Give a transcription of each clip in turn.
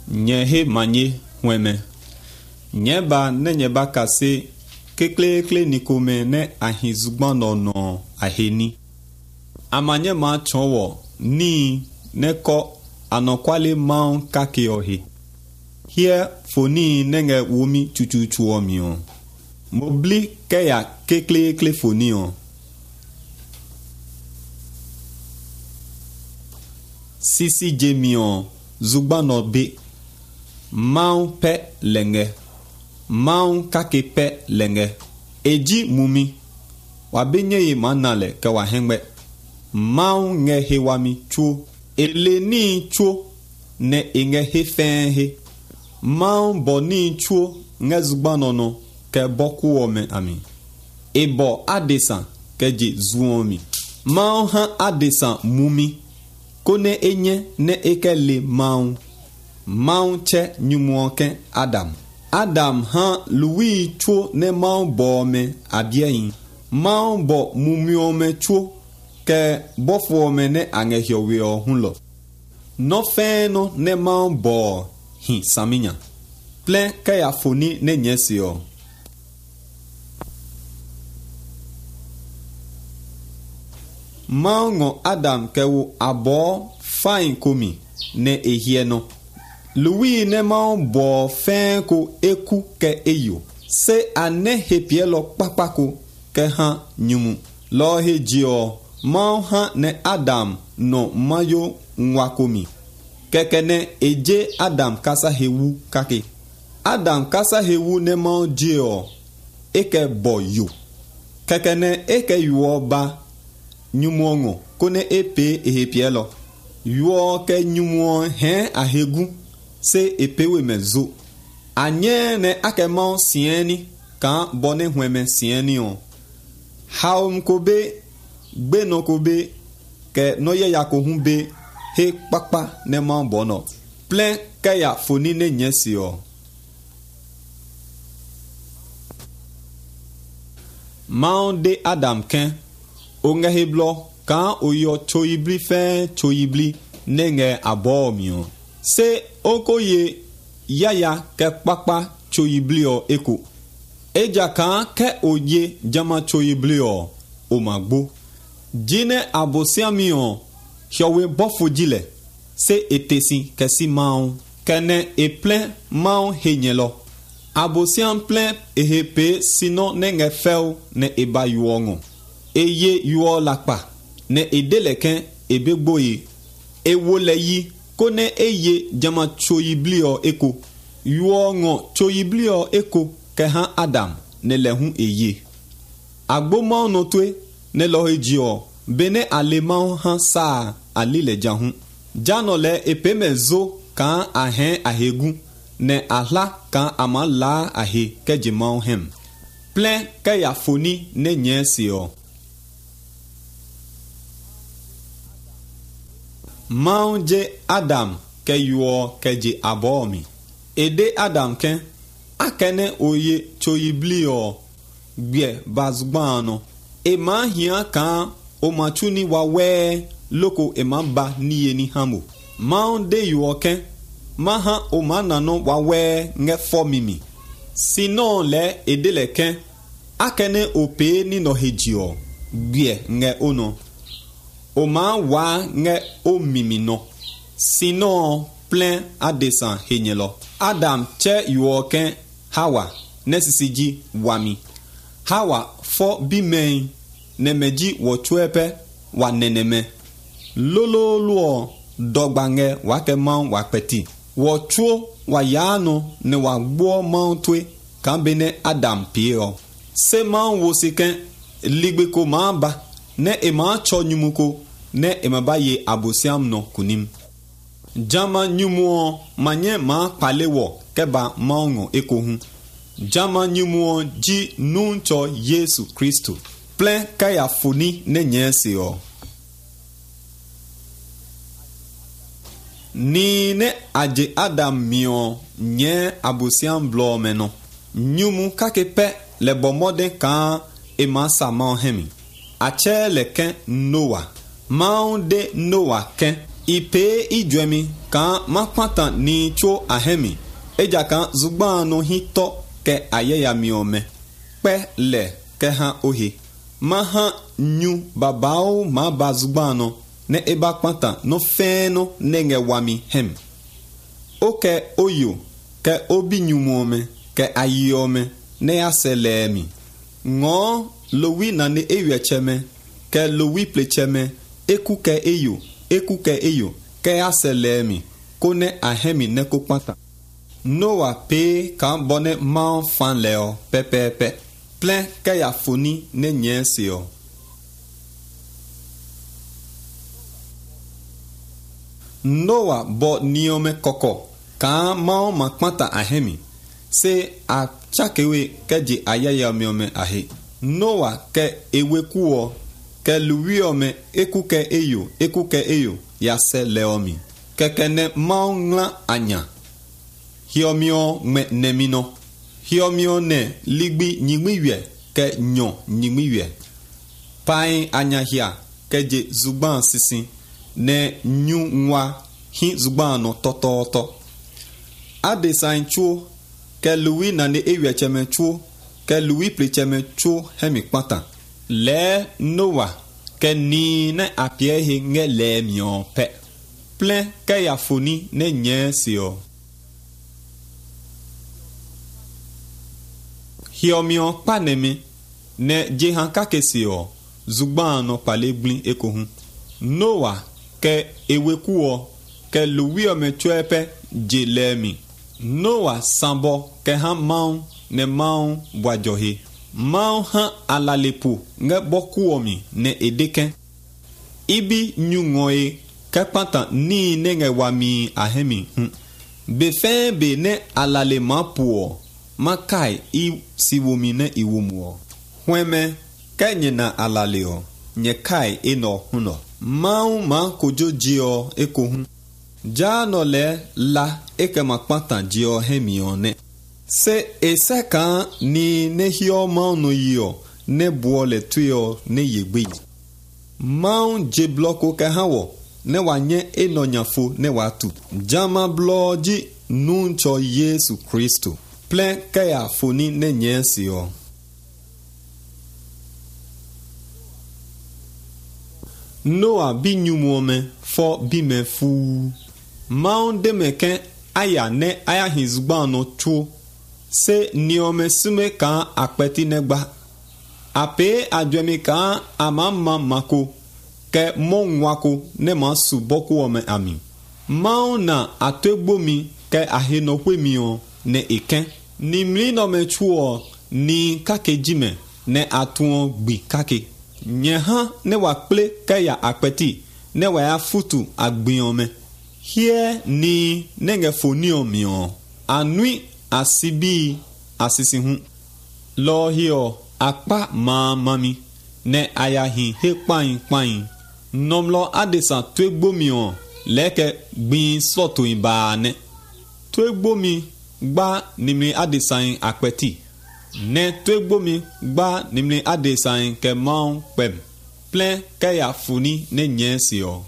Nyehe manye weme. Nyeba ne nyeba kase kekle nikome ne ahizugban no aheni. Amanye ma chonwo ni neko anokwale maun kake ohe. Here foni nenge wumi chuchu omio. Mobli keya kekle foni on. Sisi jemion zugbano be. Maun pe lenge. Maun kake pe lenge. Eji mumi. Wabenye ye manale ke wahengbe. Maun nge hewami chuo. Eleni chuo ne inge hefen he. Maun boni chuo nge zugbano no ke boku ome ami. Ebo adesan ke je zuomi. Maun han adesan mumi. Kone enye ne ekele maun. Maun che nyumuoken Adam. Adam han lui chuo ne maun bo me abieyin. Maun bo mumiome chuo ke bofo me ne angehiowe ohunlo. No feno ne maun bo hi saminya. Plen kaya foni ne nyesio. Maungo Adam kewu abo fain komi ne ehieno. Louis ne maun bo fen ko eku ke eyo. Se ane hepielo papako ke han nyumu. Lo hejio maun han ne Adam no mayo nwakomi. Kekene eje Adam kasa hewu kake. Adam kasa hewu ne maun jio eke bo yo. Kekene eke yuo ba nyumuongo kone epe ehepielo. Yuo ke nyumuon hen ahegu se epewe mezo. Anye ne akemon sieni kan bone hweme sieni on. Haum kobe gbe no kobe ke noye yakohunbe he papa ne man bono. Plen kaya foni ne nyesi o. Maun de Adam ken onge heblo kan oyo choibli fe choibli nenge abomio. Se okoye yaya ke papa choibli o eko. Eja kan ke oye jama choibli o magbo. Jine abosiami o hiowe bofo jile. Se etesi kesi maun. Kene e plen maun henyelo. Abosiam plen ehepe sino nenge feu ne eba yuongo. Eye yuo lakpa ne edeleken ebegboye. Ewo leyi kone eye jama choyiblio eko. Yuongo choyiblio eko ke han Adam ne lehun eye. Agbo maun notwe ne lohejio bene aleman han sa alile jahun. Janole epemezo kan ahen ahegu ne ahla kan aman la ahe ke jimaun hem. Plen ke ya foni ne nyesi o. Maun je Adam ke yuo ke je abomi. Ede Adam ken akene oye choyiblio gbe bazgbano. E man hian kan o machuni wawe loko e man ba niye ni hamo. Maun de yuo ken maha o manano wawe nge fomimi. Sinon le ede le ken akene ope ni no hejio gbe nge ono. O man wa nge o mimi no. Sinon plen adesan henyelo. Adam che yuoken Hawa nesisiji wami. Hawa fo bimen nemeji wo chuepe wa neneme. Lolo luo dogbange wake man wakpeti. Wo chuo wa yano ne wa gbo man twe kambene Adam pio. Se man wo siken ligbe ko man ba ne ema cho nyumuko ne emabaye abosiam no kunim. Jama nyumuo manye ma palewo keba maungo ekohun. Jama nyumuo ji nuncho Yesu Kristo. Plen kaya foni ne nyesi o. Ni ne aje Adam mio nye abosiam blo meno. Nyumu kake pe le bomode kan ema sa man hemi. Ache le ken Noah. Maun de Noah ken ipe ijwemi kan makpata ni cho ahemi eja kan zugbanu hito ke ayeya miome pe le ke ha ohi ma ha nyu babao ma bazugbanu ne eba kpata no feno nenge wami hem oke oyo ke obi nyumuome ke ayiome ne aselemi ngo lowi na ne ewecheme ke lowi plecheme eku ke eyo ke aselemi kone ahemi ne kokpata Noah pe kan bone man fan leo pepepe plein ke ya foni ne nyensio Noah bo niome koko kan mao makpata ahemi se a chakewe ke ji ayaya miome ahe Noah ke ewekuo ke luwiome eku ke eyo ya se leomi kekene mao ngla anya hiomio me nemino hiomio ne ligbi nyigmiwe ke nyon nyigmiwe pai anya hia ke je zugban sisin ne nyu nwa hi zugban no tototo adesign chuo ke luwi na ne ewe cheme chuo ke luwi plecheme chuo hemi kwata le Noah ke ni ne apie he nge le mion pe plein ke ya foni ne nyensio hiomio panemi ne jehan kakesio zugban no pale blin ekohun Noah ke ewekuo ke luwi ome chuepe jelemi Noah sambo ke han maun ne maun bwajohe maun han alalepo nge bokuomi ne edeken ibi nyungoe ke panta ni nenge wami ahemi befen be ne alale mapuo makai I siwomi ne iwomuo hweme ke nyena alaleo nye kai eno huno maun ma kojo jio ekohun ja no le la eke makpata jio hemione se ese kan ni ne hio maun no yio ne buole tuyo ne yegbe maun je bloko ke hawo ne wanye eno nyafo ne watu jama bloji nuncho Yesu Kristo plein ke ya foni ne nyensio Noah bi nyumuome fo bi me fu maun de meken aya ne aya hizugban no chuo se niome sume kan akpeti negba ape adwemi kan amama mako ke monwako ne masu boku ome ami maun na ategbomi ke ahenokwe ne eken ni mli no me chuo ni kake jime ne atuon gbi kake nyeha ne wa ple ke ya akpeti ne wa ya futu agbiome hie ni nenge fonio mio anui asibi asisi hu lo hio akpa mami ne ayahi he pain nomlo adesa twegbomio leke gbin soto ibane twegbomi gba nimri adesain akpeti ne twegbomi gba nimri adesain ke maun pem plein ke ya funi ne nyensio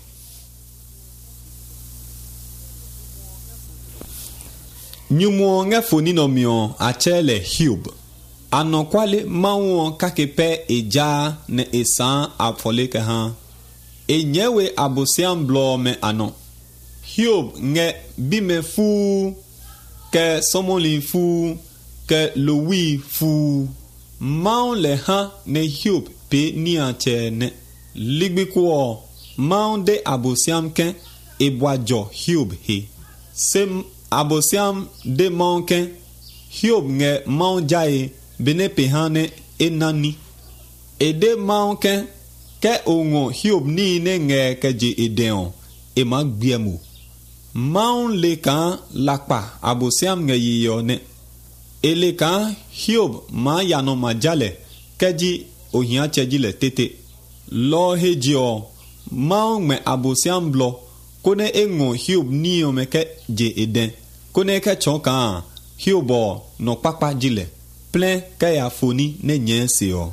nyumo nge funi no mio achele Hiob anokwale maun kakepe eja ne esan afole ke han enyewe abosian blo me ano Hiob nge bime fu ke somoli fu ke lowi fu maun le han ne Hiob pe ni anche ne ligbikuo maun de abosiam ken ebwajo Hiob he se abosiam de maun ken Hiob nge maun jae bene pe hane enani ede maun ken ke ongo Hiob ni ne nge ke je edeon e ma gbiemu maun le kan lakpa abosiam nge yiyo ne ele kan Hiob ma yano majale keji ohia chejile tete lo hejio maun me abosiam blo kone engo Hiob ni o me ke je eden kone ke chonkan Hiob no papa jile plein ke ya foni ne nyensio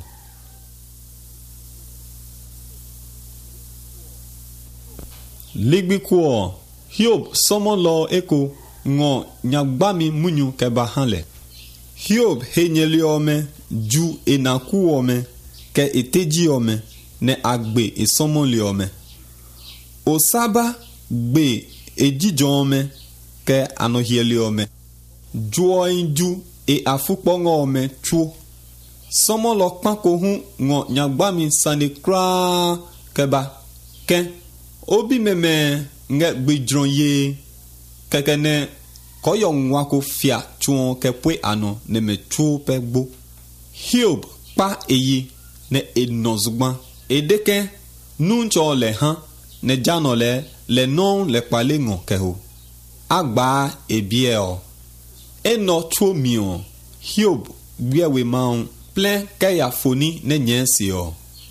ligbikuo Hiob somo lo eko ngo nyagbami munyu keba hanle. Hiob henyeli ome ju enaku ome ke eteji ome ne agbe esomo li ome. Osaba gbe ejijo ome ke anohieli ome. Juo inju e afukpongo ome chuo. Somo lo kpanko hu ngo nyagbami sane kra keba ken obi meme nge gbedron ye kekene koyo nwako fia chuo kepwe ano ne me chuo pe gbo. Hiob pa eyi ne enozugban edeke nuncho le han ne jano le non le pale ngon keho agba ebie o eno chuo mion Hiob biewe maun plein kaya foni ne nyensi o.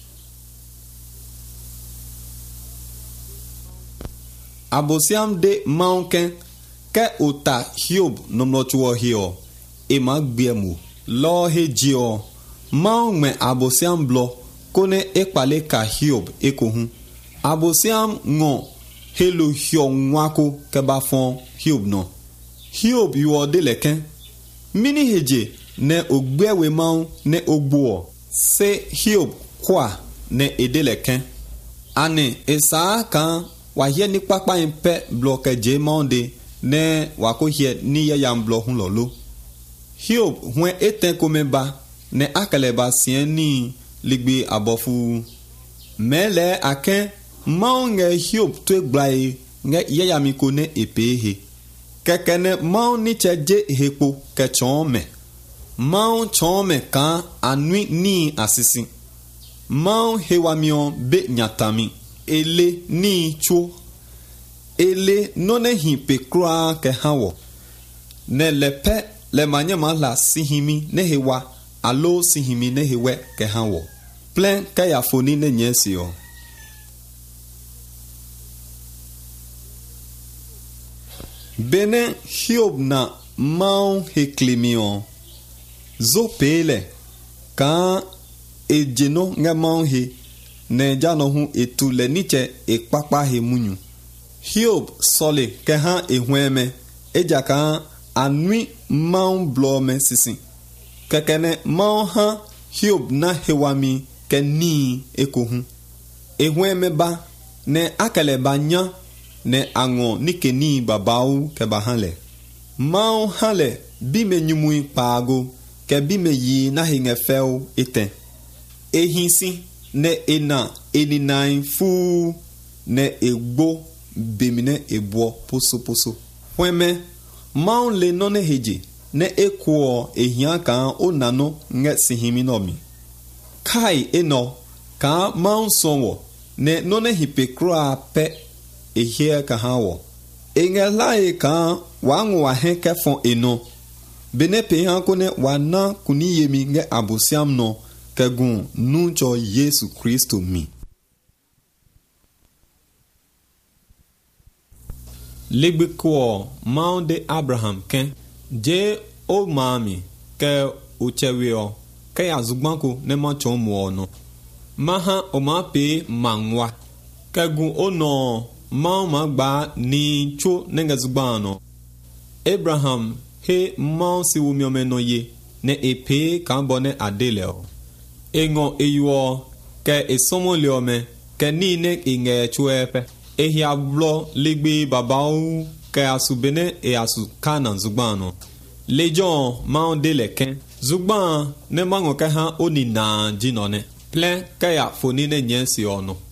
Abosiam de maunken ke ota Hiob nomlochuo hio e magbiemu lo hejio maun me abosiam blo kone ekpale ka Hiob ekohun abosiam ngo helo hio nwako ke ba fon Hiob no Hiob yuo de leken mini heje ne ogbewe maun ne ogbo se Hiob kwa ne edeleken ane esa kan wa hie ni papa impe bloke je monde ne wa ko hie ni ya yam blo hun lolo Hiob hwen eten komeba ne akaleba sien ni ligbe abofu mele aken maunge Hiob to gblai nge ya yami ko ne epehe kekene maun ni cheje hepo ke chome maun chome kan anui ni asisi maun hewamion be nyatami ele ni chuo ele none hipe kra ke hawo ne lepe le manyama la sihimi ne hewa alo sihimi ne hewe ke hawo plein kaya foni ne nyesi o. Bene Hiob na maun heklemion zo pele kan ejeno nga maun he ne jano hu etu le niche e papa he munyu Hiob sole ke han ehweme eja kan anui maun blome sisi kekene maun ha Hiob na hewami ke ni ekohu ehweme ba ne akele banya ne ango nike ni babau ke bahanle maun hale bime nyumui pago ke bime yi na hingefeu eten ehinsi ne ena eninain fu ne egbo bemine ebo poso poso weme maun le none heje ne ekuo ehian kan onano nge sihimi nomi kai eno kan maun sonwo ne none hipekroa pe ehia ka hawo engelai kan wangu wa henke fon eno bene pe han ko ne wana kuni yemi nge abosiam no kegun nuncho Yesu Kristo mi. Legbe ko maun de Abraham ken je o mami ke uchewio ke azugbanko ne ma chon mo no maha o ma pe manwa kegun ono maun ma gba ni cho nenga zugbano Abraham he maun si wo mi omeno ye ne epe kan bone adeleo engo eyuo ke esomo leome ke ni ne inge chuepe ehia blo ligbe babau ke asubene e asu kana zugbano lejon maun de leken zugban ne mango ke ha oni na jinone plein ke ya foni ne nyensi ono